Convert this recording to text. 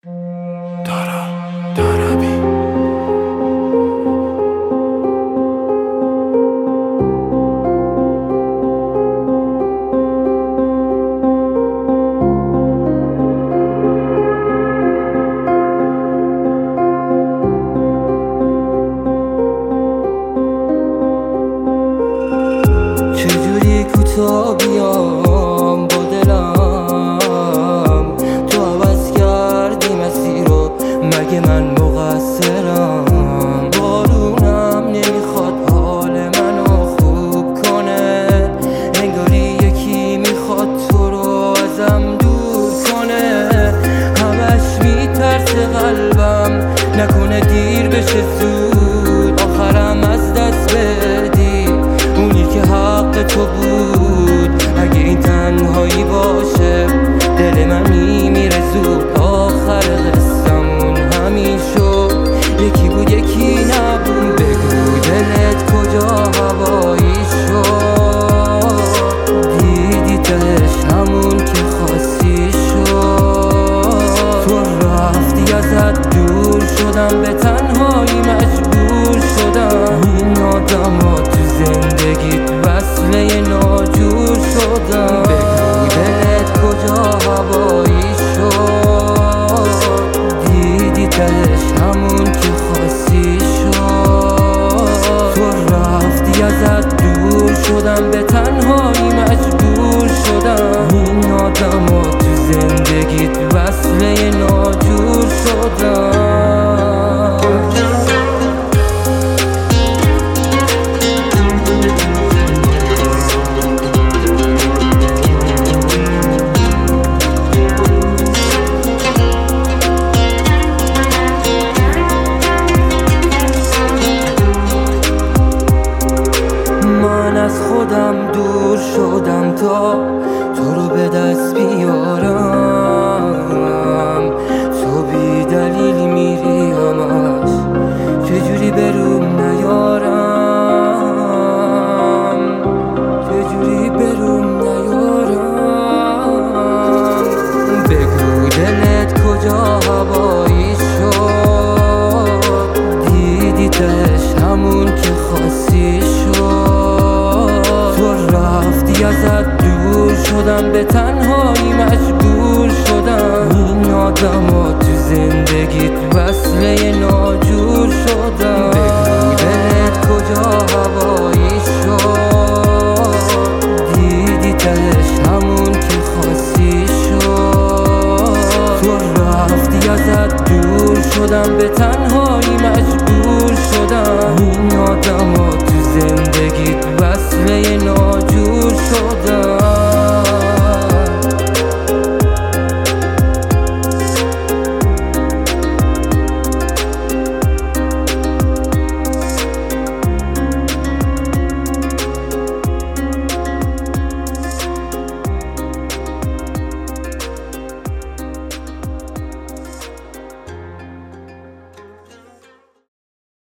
چجوری کوتا بیام با دلم، تو عوض کردی مسیر رو، مگه من مقصرم؟ بارونم نمیخواد حال منو خوب کنه، انگاری یکی میخواد تو رو ازم دور کنه. همش میترسه قلبم نکنه دیر بشه زود، آخرم از دست بدی اونی که حق تو بود. اگه این تنهایی باشه دل من میمیره زود، آخر قصه‌مون همین شد، یکی بود یکی نبود. بگو دلت کجا هوایی شد، دیدی تهش همون که خواستی شد. تو رفتی ازت دور شدم، به تنهایی مجبور شدم. این آدما تو زندگیت وصله ناجور شدم. بگو دلت کجا هوایی شد، دیدی تهش همون که خواستی شد. تو رفتی ازت دور شدم، به تنهایی مجبور شدم. این آدما تو زندگیت وصله ناجور شدم. از خودم دور شدم تا تو رو به دست بیارم. تو بی دلیل میری همش، چجوری بروم نیارم، چجوری بروم نیارم. بگو دلت کجا هوایی شد، دیدی تهش همون که خواستی شد. رفتی ازت دور شدم، به تنهایی مجبور شدم. این آدما تو زندگیت وصله ناجور شدم. بگو دلت کجا هوایی شد، دیدی تهش همون که خواستی شد. تو رفتی ازت دور شدم، به تنهایی مجبور شدم. این آدما تو زندگیت وصله ناجور شدم.